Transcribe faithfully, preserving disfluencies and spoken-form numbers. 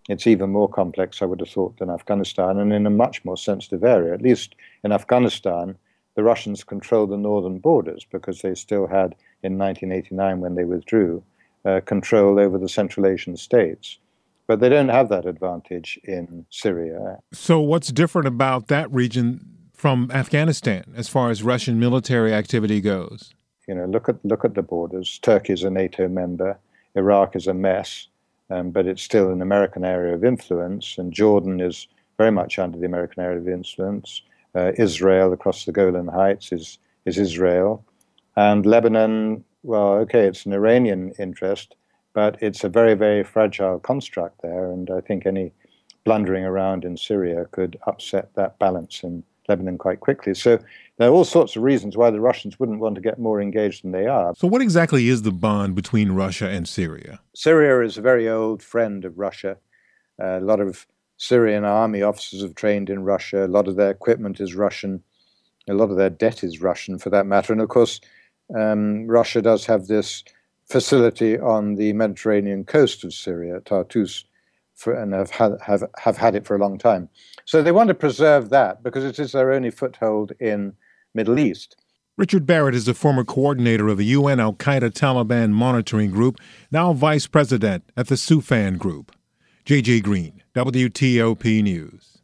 It's even more complex, I would have thought, than Afghanistan, and in a much more sensitive area. At least in Afghanistan, the Russians controlled the northern borders because they still had, in nineteen eighty-nine, when they withdrew, uh, control over the Central Asian states. But they don't have that advantage in Syria. So what's different about that region from Afghanistan as far as Russian military activity goes? You know, look at look at the borders. Turkey is a NATO member. Iraq is a mess, um, but it's still an American area of influence. And Jordan is very much under the American area of influence. Uh, Israel across the Golan Heights is is Israel, and Lebanon. Well, okay, it's an Iranian interest, but it's a very very fragile construct there. And I think any blundering around in Syria could upset that balance in Lebanon quite quickly. So there are all sorts of reasons why the Russians wouldn't want to get more engaged than they are. So what exactly is the bond between Russia and Syria? Syria is a very old friend of Russia. Uh, a lot of Syrian army officers have trained in Russia. A lot of their equipment is Russian. A lot of their debt is Russian, for that matter. And of course, um, Russia does have this facility on the Mediterranean coast of Syria, Tartus, for, and have had, have, have had it for a long time. So they want to preserve that because it is their only foothold in Middle East. Richard Barrett is the former coordinator of the U N Al-Qaeda Taliban Monitoring Group, now vice president at the Soufan Group. J J Green, W T O P News.